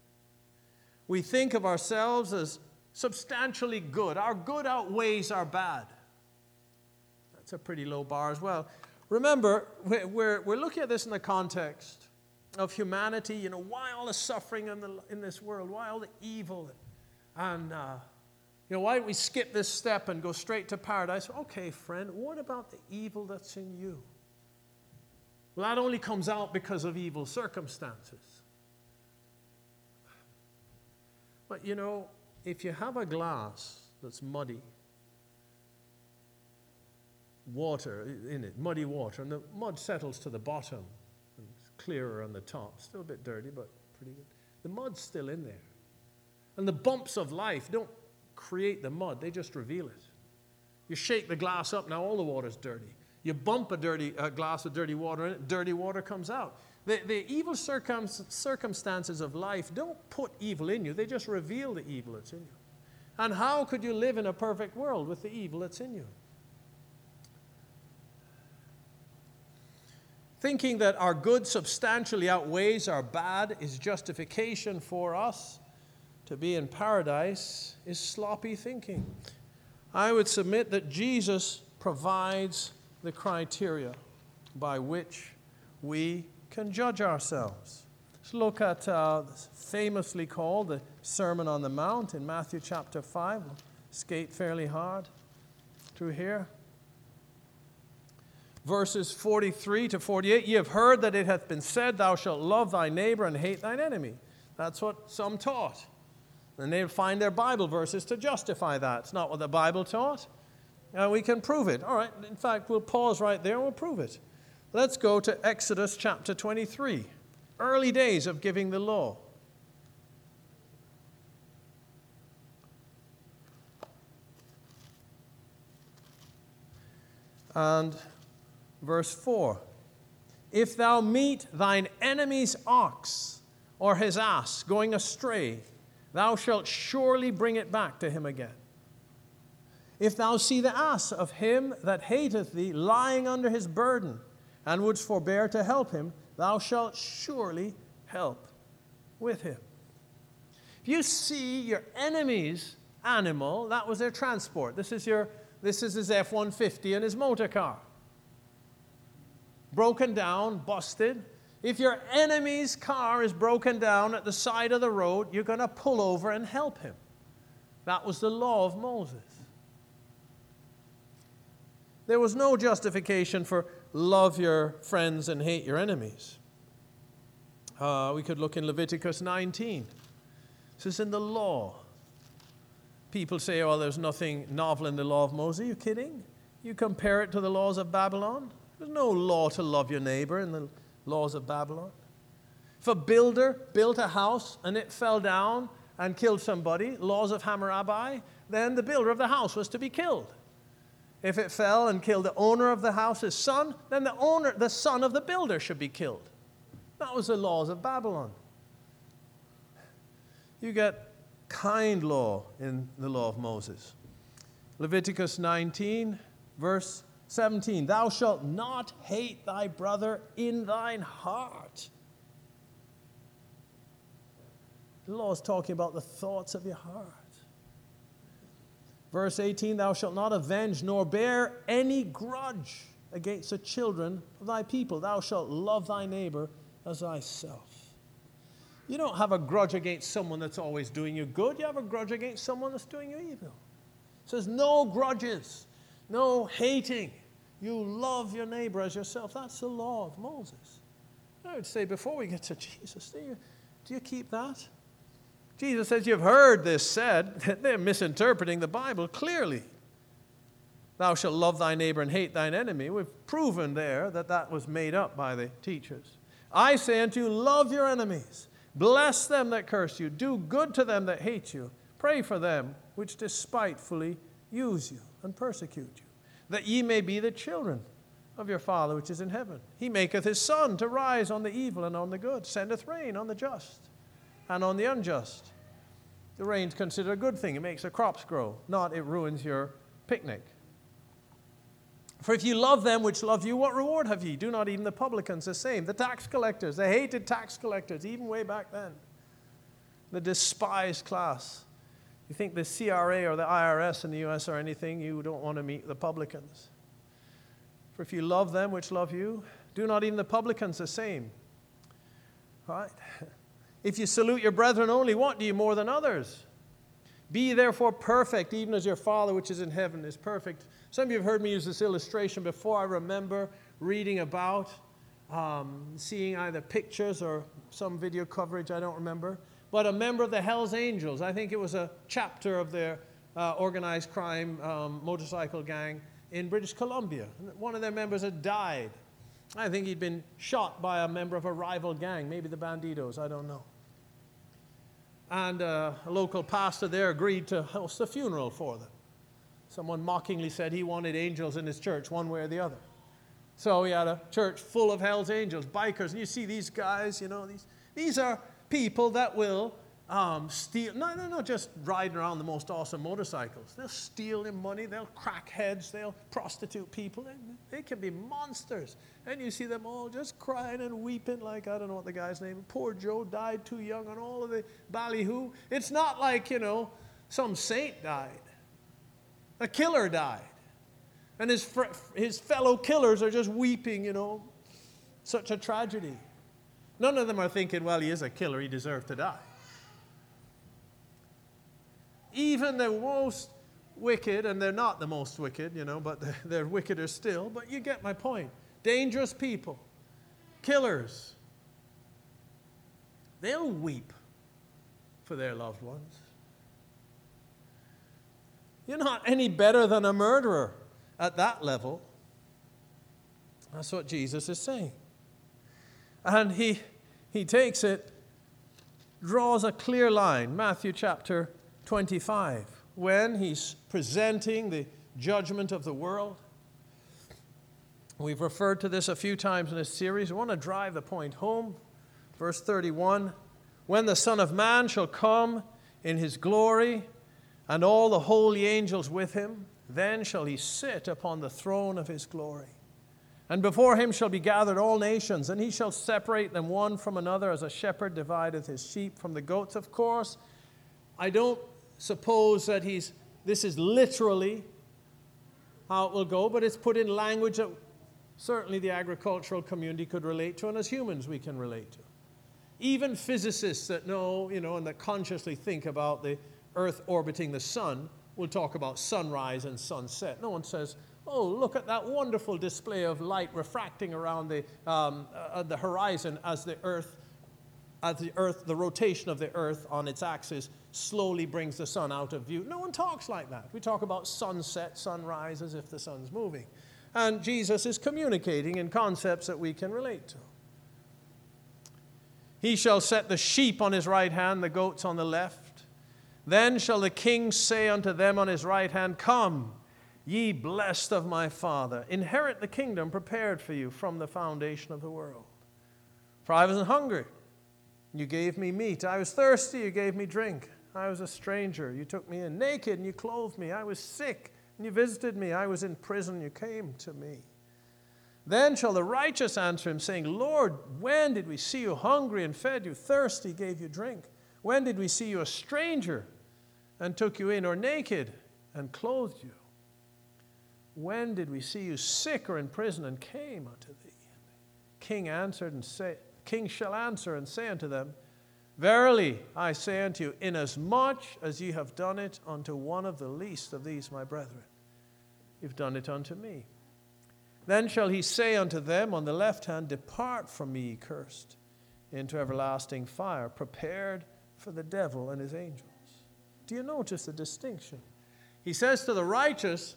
Speaker 1: We think of ourselves as substantially good. Our good outweighs our bad. That's a pretty low bar as well. Remember, we're, we're looking at this in the context of humanity. You know, why all the suffering in, the, in this world? Why all the evil? And, uh, you know, why don't we skip this step and go straight to paradise? Okay, friend, what about the evil that's in you? Well, that only comes out because of evil circumstances. But, you know, if you have a glass that's muddy, water in it, muddy water, and the mud settles to the bottom, and it's clearer on the top, still a bit dirty, but pretty good. The mud's still in there. And the bumps of life don't create the mud, they just reveal it. You shake the glass up, now all the water's dirty. You bump a dirty a glass with dirty water in it, dirty water comes out. The, the evil circum, circumstances of life don't put evil in you, they just reveal the evil that's in you. And how could you live in a perfect world with the evil that's in you? Thinking that our good substantially outweighs our bad is justification for us to be in paradise is sloppy thinking. I would submit that Jesus provides the criteria by which we can judge ourselves. Let's look at uh, famously called the Sermon on the Mount in Matthew chapter five. We'll skate fairly hard. through here. Verses forty-three to forty-eight, ye have heard that it hath been said, thou shalt love thy neighbor and hate thine enemy. That's what some taught. And they'll find their Bible verses to justify that. It's not what the Bible taught. And we can prove it. All right, in fact, we'll pause right there and we'll prove it. Let's go to Exodus chapter twenty-three, early days of giving the law. And verse four, if thou meet thine enemy's ox or his ass going astray, thou shalt surely bring it back to him again. If thou see the ass of him that hateth thee lying under his burden, and wouldst forbear to help him, thou shalt surely help with him. If you see your enemy's animal, that was their transport. This is your This is his F one fifty and his motor car. Broken down, busted. If your enemy's car is broken down at the side of the road, you're going to pull over and help him. That was the law of Moses. There was no justification for love your friends and hate your enemies. Uh, we could look in Leviticus nineteen. This is in the law. People say, oh, there's nothing novel in the law of Moses. Are you kidding? You compare it to the laws of Babylon. There's no law to love your neighbor in the laws of Babylon. If a builder built a house and it fell down and killed somebody, laws of Hammurabi, then the builder of the house was to be killed. If it fell and killed the owner of the house's son, then the owner, the son of the builder should be killed. That was the laws of Babylon. You get kind law in the law of Moses. Leviticus nineteen, verse seventeen. Thou shalt not hate thy brother in thine heart. The law is talking about the thoughts of your heart. Verse eighteen, thou shalt not avenge nor bear any grudge against the children of thy people. Thou shalt love thy neighbor as thyself. You don't have a grudge against someone that's always doing you good. You have a grudge against someone that's doing you evil. It says no grudges, no hating. You love your neighbor as yourself. That's the law of Moses. I would say before we get to Jesus, do you, do you keep that? Jesus says, you've heard this said. They're misinterpreting the Bible clearly. Thou shalt love thy neighbor and hate thine enemy. We've proven there that that was made up by the teachers. I say unto you, love your enemies. Bless them that curse you. Do good to them that hate you. Pray for them which despitefully use you and persecute you, that ye may be the children of your Father which is in heaven. He maketh his sun to rise on the evil and on the good, sendeth rain on the just and on the unjust. The rain's considered a good thing. It makes the crops grow, not it ruins your picnic. For if you love them which love you, what reward have ye? Do not even the publicans the same? The tax collectors, the hated tax collectors, even way back then. The despised class. You think the C R A or the I R S in the U S are anything, you don't want to meet the publicans. For if you love them which love you, do not even the publicans the same? Right? If you salute your brethren only, what do you more than others? Be ye therefore perfect, even as your Father which is in heaven is perfect. Some of you have heard me use this illustration before. I remember reading about, um, seeing either pictures or some video coverage, I don't remember, but a member of the Hells Angels, I think it was a chapter of their uh, organized crime um, motorcycle gang in British Columbia. One of their members had died. I think he'd been shot by a member of a rival gang, maybe the Bandidos, I don't know. And uh, a local pastor there agreed to host a funeral for them. Someone mockingly said he wanted angels in his church, one way or the other. So he had a church full of Hell's Angels, bikers. And you see these guys, you know, these, these are people that will um, steal. No, they're not just riding around the most awesome motorcycles. They'll steal their money. They'll crack heads. They'll prostitute people. They, they can be monsters. And you see them all just crying and weeping like, I don't know what the guy's name is. Poor Joe died too young and all of the ballyhoo. It's not like, you know, some saint died. A killer died. And his, fr- his fellow killers are just weeping, you know, such a tragedy. None of them are thinking, well, he is a killer, he deserved to die. Even the most wicked, and they're not the most wicked, you know, but they're wickeder still, but you get my point. Dangerous people, killers, they'll weep for their loved ones. You're not any better than a murderer at that level. That's what Jesus is saying. And he, he takes it, draws a clear line, Matthew chapter twenty-five, when he's presenting the judgment of the world. We've referred to this a few times in this series. I want to drive the point home. Verse thirty-one, when the Son of Man shall come in his glory, and all the holy angels with him, then shall he sit upon the throne of his glory. And before him shall be gathered all nations, and he shall separate them one from another, as a shepherd divideth his sheep from the goats. Of course, I don't suppose that he's, this is literally how it will go, but it's put in language that certainly the agricultural community could relate to, and as humans we can relate to. Even physicists that know, you know, and that consciously think about the Earth orbiting the sun will talk about sunrise and sunset. No one says, oh, look at that wonderful display of light refracting around the, um, uh, the horizon as the Earth, as the Earth, the rotation of the Earth on its axis slowly brings the sun out of view. No one talks like that. We talk about sunset, sunrise, as if the sun's moving. And Jesus is communicating in concepts that we can relate to. He shall set the sheep on his right hand, the goats on the left. Then shall the king say unto them on his right hand, come, ye blessed of my Father, inherit the kingdom prepared for you from the foundation of the world. For I was hungry, you gave me meat. I was thirsty, you gave me drink. I was a stranger, you took me in. Naked, and you clothed me. I was sick, and you visited me. I was in prison, you came to me. Then shall the righteous answer him, saying, Lord, when did we see you hungry and fed you, thirsty, gave you drink? When did we see you a stranger and took you in, or naked and clothed you? When did we see you sick or in prison and came unto thee? King answered and say, King shall answer and say unto them, verily I say unto you, inasmuch as ye have done it unto one of the least of these my brethren, you've done it unto me. Then shall he say unto them on the left hand, depart from me, ye cursed, into everlasting fire, prepared for the devil and his angels. Do you notice the distinction? He says to the righteous,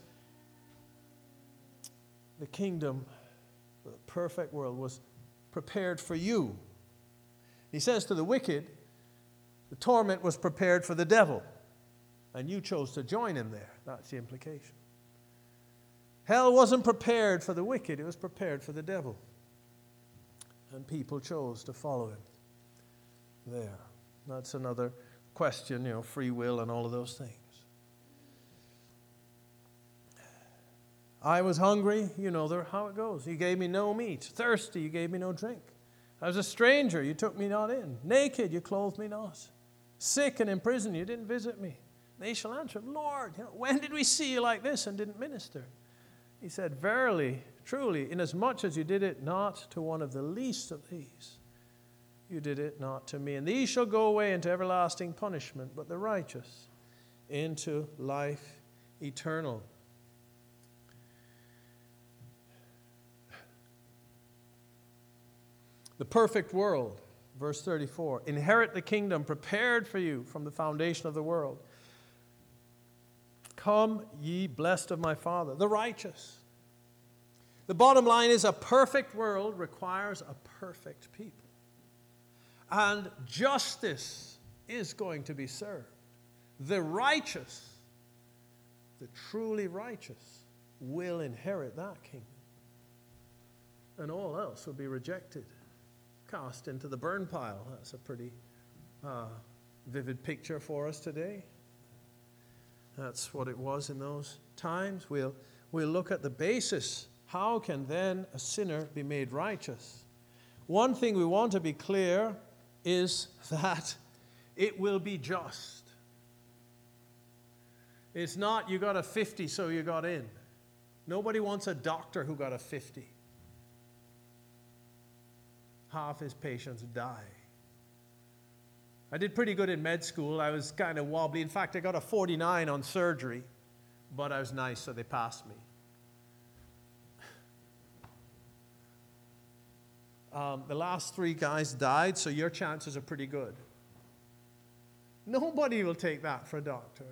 Speaker 1: the kingdom, the perfect world was prepared for you. He says to the wicked, the torment was prepared for the devil, and you chose to join him there. That's the implication. Hell wasn't prepared for the wicked, it was prepared for the devil. And people chose to follow him there. That's another question, you know, free will and all of those things. I was hungry, you know how it goes. You gave me no meat. Thirsty, you gave me no drink. I was a stranger, you took me not in. Naked, you clothed me not. Sick and in prison, you didn't visit me. They shall answer, Lord, you know, when did we see you like this and didn't minister? He said, verily, truly, inasmuch as you did it not to one of the least of these, you did it not to me. And these shall go away into everlasting punishment, but the righteous into life eternal. The perfect world, verse thirty-four, inherit the kingdom prepared for you from the foundation of the world. Come, ye blessed of my Father, the righteous. The bottom line is a perfect world requires a perfect people. And justice is going to be served. The righteous, the truly righteous, will inherit that kingdom. And all else will be rejected, cast into the burn pile. That's a pretty uh, vivid picture for us today. That's what it was in those times. We'll, we'll look at the basis. How can then a sinner be made righteous? One thing we want to be clear is that it will be just. It's not you got a fifty so you got in. Nobody wants a doctor who got a fifty. Half his patients die. I did pretty good in med school. I was kind of wobbly. In fact, I got a forty-nine on surgery. but I was nice, so they passed me. Um, the last three guys died, so your chances are pretty good. Nobody will take that for a doctor.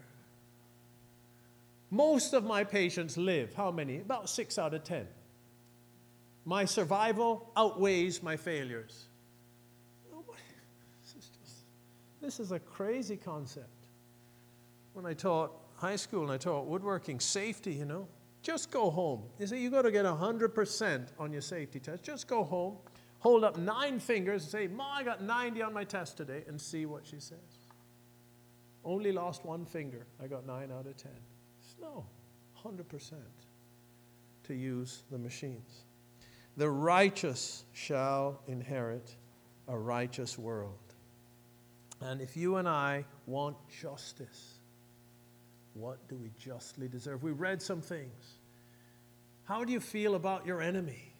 Speaker 1: Most of my patients live. How many? About six out of ten. My survival outweighs my failures. Nobody. This is just, this is a crazy concept. When I taught high school and I taught woodworking, safety, you know, just go home. You see, you got to get one hundred percent on your safety test. Just go home, hold up nine fingers and say, Ma, I got ninety on my test today, and see what she says. Only lost one finger. I got nine out of ten. No, one hundred percent to use the machines. The righteous shall inherit a righteous world. And if you and I want justice, what do we justly deserve? We read some things. How do you feel about your enemy?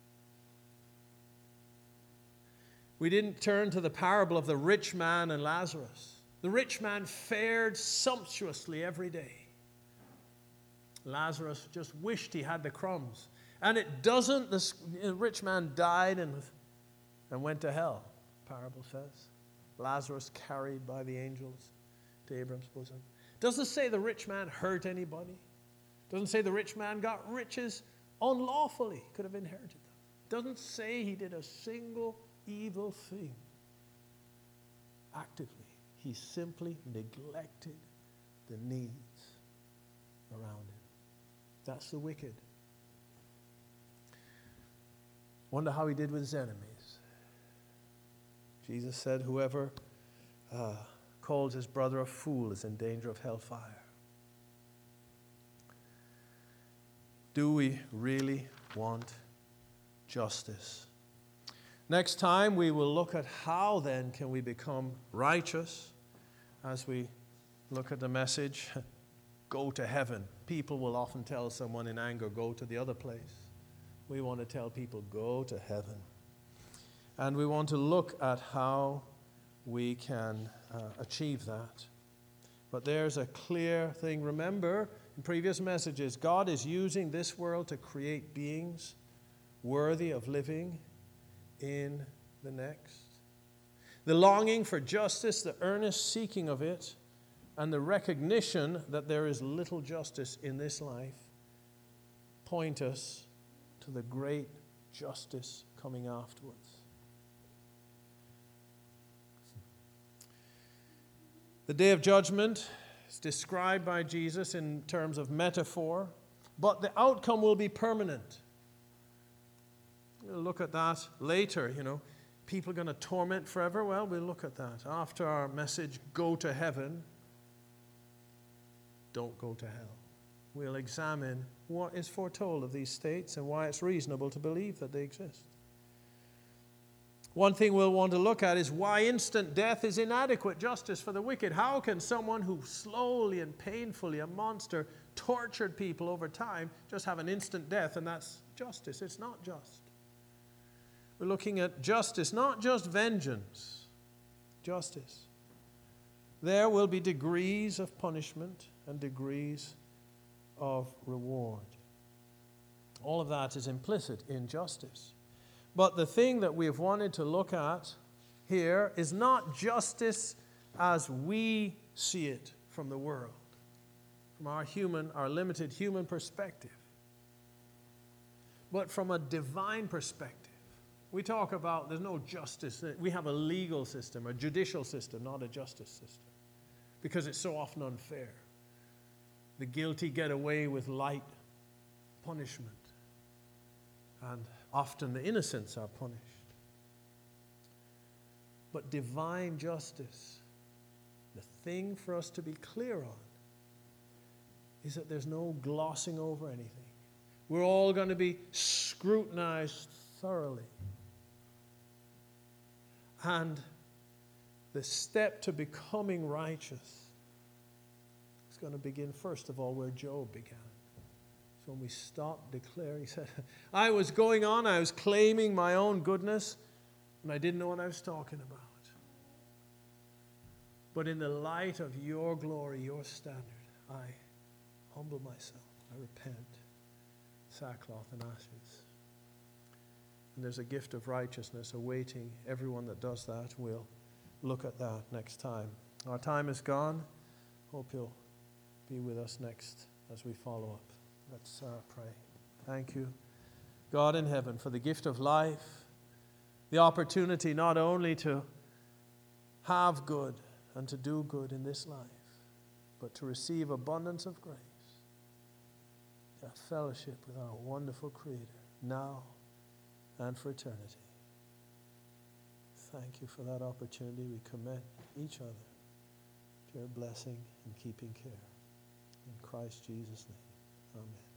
Speaker 1: We didn't turn to the parable of the rich man and Lazarus. The rich man fared sumptuously every day. Lazarus just wished he had the crumbs. And it doesn't, the rich man died and, and went to hell, the parable says. Lazarus carried by the angels to Abraham's bosom. Doesn't say the rich man hurt anybody. Doesn't say the rich man got riches unlawfully, could have inherited them. Doesn't say he did a single evil thing actively. He simply neglected the needs around him. That's the wicked. Wonder how he did with his enemies. Jesus said, whoever uh, calls his brother a fool is in danger of hellfire. Do we really want justice? Next time we will look at how then can we become righteous as we look at the message, go to heaven. People will often tell someone in anger, go to the other place. We want to tell people, go to heaven. And we want to look at how we can uh, achieve that. But there's a clear thing. Remember, in previous messages, God is using this world to create beings worthy of living in the next. The longing for justice, the earnest seeking of it, and the recognition that there is little justice in this life point us to the great justice coming afterwards. The day of judgment is described by Jesus in terms of metaphor, but the outcome will be permanent. We'll look at that later, you know. People are going to torment forever? Well, we'll look at that. After our message, go to heaven, don't go to hell. We'll examine what is foretold of these states and why it's reasonable to believe that they exist. One thing we'll want to look at is why instant death is inadequate justice for the wicked. How can someone who slowly and painfully, a monster, tortured people over time, just have an instant death and that's justice? It's not just. We're looking at justice, not just vengeance, justice. There will be degrees of punishment and degrees of reward. All of that is implicit in justice. But the thing that we've wanted to look at here is not justice as we see it from the world, from our human, our limited human perspective, but from a divine perspective. We talk about there's no justice. We have a legal system, a judicial system, not a justice system, because it's so often unfair. The guilty get away with light punishment, and often the innocents are punished. But divine justice, the thing for us to be clear on, is that there's no glossing over anything. We're all going to be scrutinized thoroughly. And the step to becoming righteous is going to begin, first of all, where Job began. So when we stop declaring, he said, I was going on, I was claiming my own goodness, and I didn't know what I was talking about. But in the light of your glory, your standard, I, humble myself. I repent. Sackcloth and ashes. And there's a gift of righteousness awaiting everyone that does that. We'll look at that next time. Our time is gone. Hope you'll be with us next as we follow up. Let's uh, pray. Thank you, God in heaven, for the gift of life, the opportunity not only to have good and to do good in this life, but to receive abundance of grace, to have fellowship with our wonderful Creator now and for eternity. Thank you for that opportunity. We commit each other to your blessing and keeping care. In Christ Jesus' name, amen.